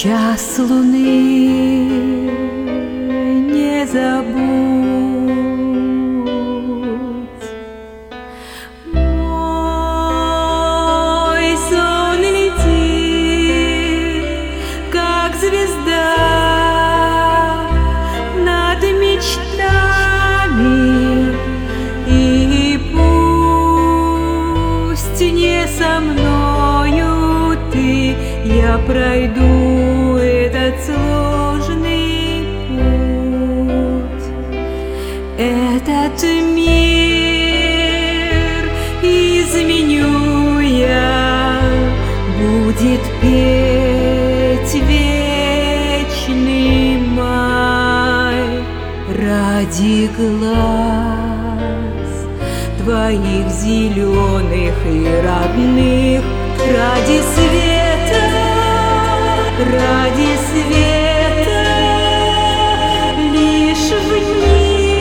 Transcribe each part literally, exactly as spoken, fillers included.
час луны не забудь. Мой сон летит, как звезда, над мечтами, и пусть не со мною ты, я пройду этот сложный путь. Этот мир изменю я, будет петь вечный май. Ради глаз твоих зеленых и родных, ради света, ради света, лишь в них.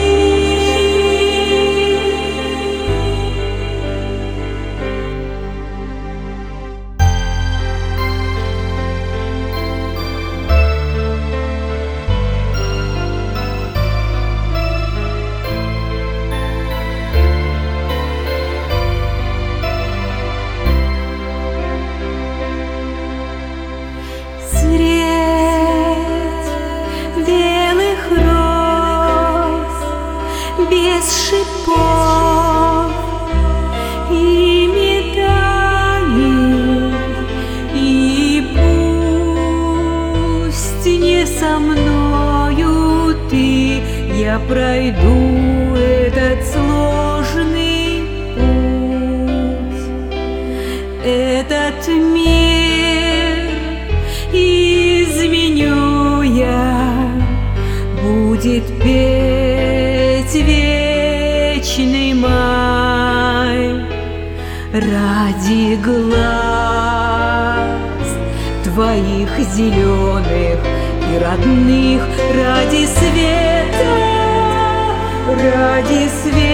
Без шипов и медалей, и пусть не со мною ты, я пройду этот сложный путь. Этот мир изменю я, будет петь вечный май. Ради глаз твоих зеленых и родных, ради света, ради света.